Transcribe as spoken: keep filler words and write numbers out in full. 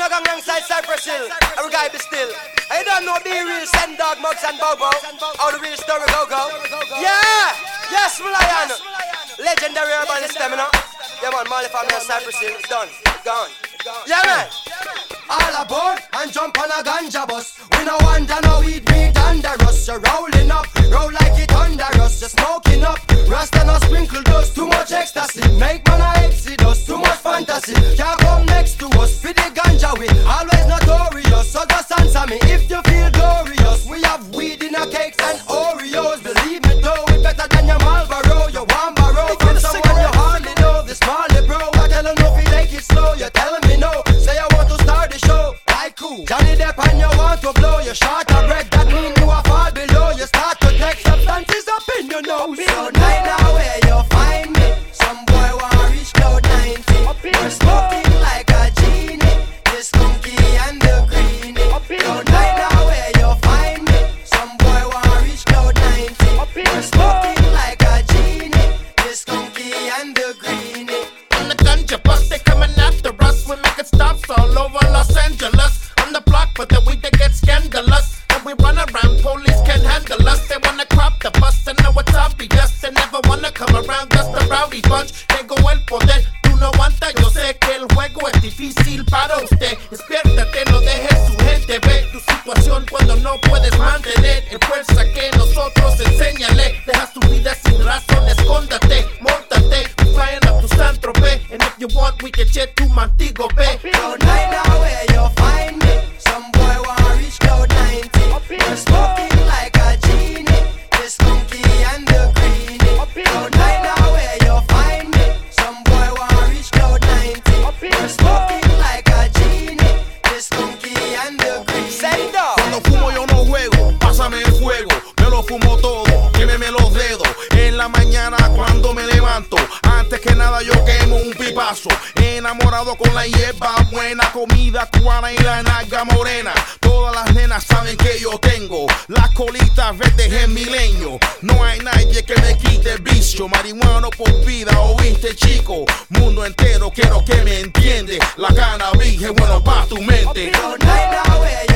Tuna gang alongside Cypress Hill. Every guy be still. I don't know be real, send dog, mugs and bobo. How the real story go go. Yeah! Yes, Lion. Legendary urban stamina. Yeah man, Marley family and Cypress Hill. Done. Gone. Yeah man. All aboard and jump on a ganja bus. We no wonder no weed weed under us. You're rolling up, roll like it under us. You're smoking up, Rasta no sprinkle dust. Too much ecstasy, make man a exit us. Too much fantasy, can't come next to us. For the ganja we always notorious. So just answer me if you feel glorious. We have weed in our cakes and Oreos. Believe me though, we better than your Marlboro. You want borrow from someone you hardly know. This Marley bro, I tell him no, if you take it slow. You're telling me no, say I want to start the show. Like cool, Johnny Depp and you want to blow. You're short of bread, that mean you are fall below. You start to take substances up in your nose. So night now where you find me, some boy want reach cloud ninety. We're smoking like a genie, the skunky and the greenie. So night now where you find me, some boy want reach cloud ninety. We're smoking like a genie, the skunky and the greenie. On the ganja bus, they coming after us. We're making stops all over Los Angeles. On the block, but then we they get scandalous. And we run around, police can't handle us. They wanna crop the bus, and know it's obvious. They never wanna come around, just a rowdy bunch. Tengo el poder, tú no aguantas. Yo sé que el juego es difícil para usted. Despiértate, no dejes su gente ver tu situación cuando no puedes mantener. En fuerza que nosotros enséñale. Dejas tu vida sin razón, escóndate, móntate. Flying up to San Tropez, and if you want, we can jet to Montego Bay. So night now where you find me, some boy want reach cloud ninety. We're smoking like a genie, the skunky and the greenie. So night now where you find me, some boy want reach cloud ninety. We're smoking like a genie, the skunky and the greenie. Send up. Cuando fumo yo no juego, pásame el fuego, me lo fumo todo, quémeme los dedos. En la mañana cuando me levanto, antes que nada yo quemo un pipazo. Enamorado con la hierba buena, comida cubana y la naga morena. Todas las nenas saben que yo tengo las colitas verdes en milenio. No hay nadie que me quite el vicio. Marihuana por vida, oíste chico. Mundo entero quiero que me entiende. La cannabis es bueno pa' tu mente. So night now where